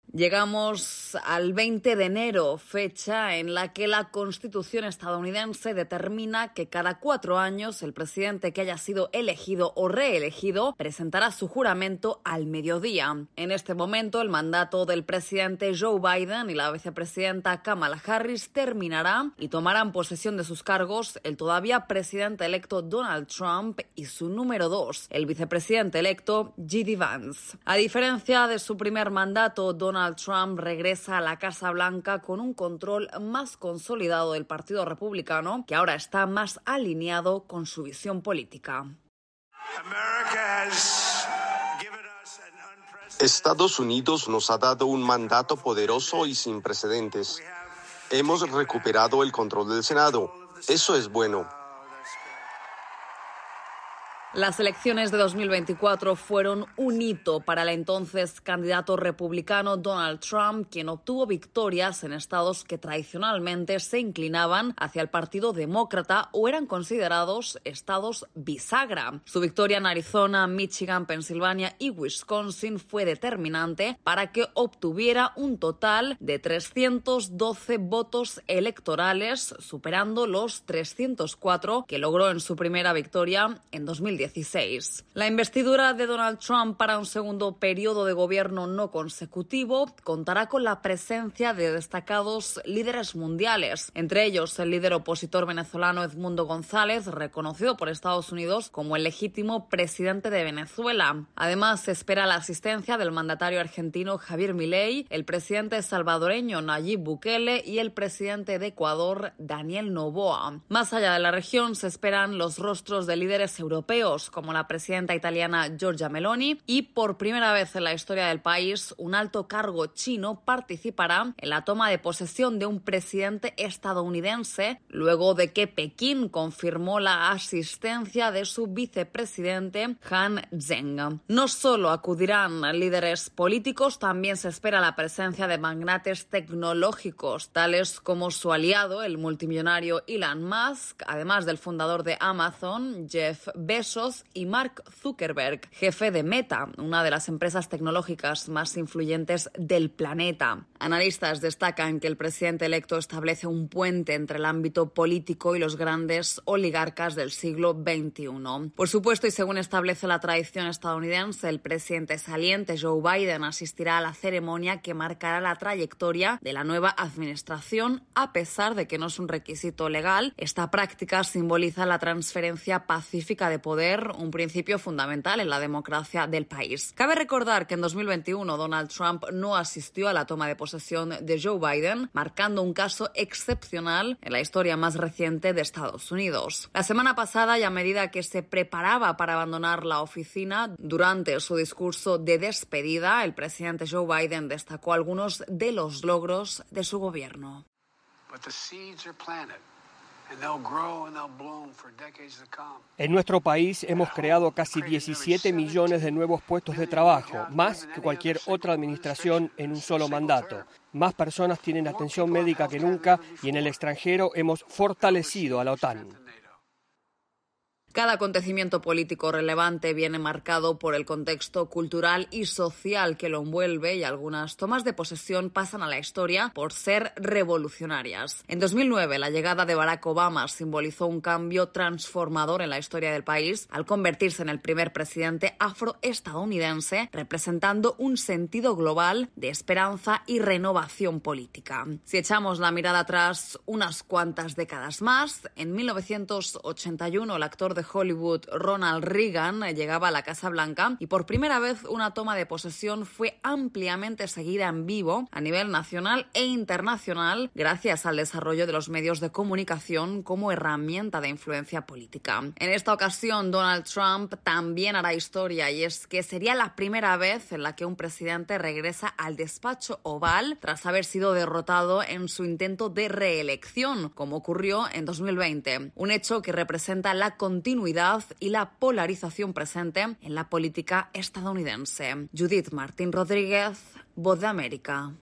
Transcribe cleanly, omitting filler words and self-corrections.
Llegamos al 20 de enero, fecha en la que la Constitución estadounidense determina que cada 4 años el presidente que haya sido elegido o reelegido presentará su juramento al mediodía. En este momento, el mandato del presidente Joe Biden y la vicepresidenta Kamala Harris terminará y tomarán posesión de sus cargos el todavía presidente electo Donald Trump y su número 2, el vicepresidente electo J.D. Vance. A diferencia de su primer mandato, Donald Trump regresa a la Casa Blanca con un control más consolidado del Partido Republicano, que ahora está más alineado con su visión política. Estados Unidos nos ha dado un mandato poderoso y sin precedentes. Hemos recuperado el control del Senado. Eso es bueno. Las elecciones de 2024 fueron un hito para el entonces candidato republicano Donald Trump, quien obtuvo victorias en estados que tradicionalmente se inclinaban hacia el Partido Demócrata o eran considerados estados bisagra. Su victoria en Arizona, Michigan, Pensilvania y Wisconsin fue determinante para que obtuviera un total de 312 votos electorales, superando los 304 que logró en su primera victoria en 2016. La investidura de Donald Trump para un segundo periodo de gobierno no consecutivo contará con la presencia de destacados líderes mundiales, entre ellos el líder opositor venezolano Edmundo González, reconocido por Estados Unidos como el legítimo presidente de Venezuela. Además, se espera la asistencia del mandatario argentino Javier Milei, el presidente salvadoreño Nayib Bukele y el presidente de Ecuador Daniel Noboa. Más allá de la región, se esperan los rostros de líderes europeos, como la presidenta italiana Giorgia Meloni, y por primera vez en la historia del país, un alto cargo chino participará en la toma de posesión de un presidente estadounidense, luego de que Pekín confirmó la asistencia de su vicepresidente Han Zheng. No solo acudirán líderes políticos, también se espera la presencia de magnates tecnológicos, tales como su aliado, el multimillonario Elon Musk, además del fundador de Amazon, Jeff Bezos, y Mark Zuckerberg, jefe de Meta, una de las empresas tecnológicas más influyentes del planeta. Analistas destacan que el presidente electo establece un puente entre el ámbito político y los grandes oligarcas del siglo XXI. Por supuesto, y según establece la tradición estadounidense, el presidente saliente Joe Biden asistirá a la ceremonia que marcará la trayectoria de la nueva administración, a pesar de que no es un requisito legal. Esta práctica simboliza la transferencia pacífica de poder, un principio fundamental en la democracia del país. Cabe recordar que en 2021 Donald Trump no asistió a la toma de posesión de Joe Biden, marcando un caso excepcional en la historia más reciente de Estados Unidos. La semana pasada, y a medida que se preparaba para abandonar la oficina, durante su discurso de despedida, el presidente Joe Biden destacó algunos de los logros de su gobierno. En nuestro país hemos creado casi 17 millones de nuevos puestos de trabajo, más que cualquier otra administración en un solo mandato. Más personas tienen atención médica que nunca y en el extranjero hemos fortalecido a la OTAN. Cada acontecimiento político relevante viene marcado por el contexto cultural y social que lo envuelve, y algunas tomas de posesión pasan a la historia por ser revolucionarias. En 2009, la llegada de Barack Obama simbolizó un cambio transformador en la historia del país al convertirse en el primer presidente afroestadounidense, representando un sentido global de esperanza y renovación política. Si echamos la mirada atrás unas cuantas décadas más, en 1981 el actor de Hollywood Ronald Reagan llegaba a la Casa Blanca y por primera vez una toma de posesión fue ampliamente seguida en vivo a nivel nacional e internacional gracias al desarrollo de los medios de comunicación como herramienta de influencia política. En esta ocasión, Donald Trump también hará historia, y es que sería la primera vez en la que un presidente regresa al despacho oval tras haber sido derrotado en su intento de reelección, como ocurrió en 2020. Un hecho que representa la continuidad y la polarización presente en la política estadounidense. Judith Martín Rodríguez, Voz de América.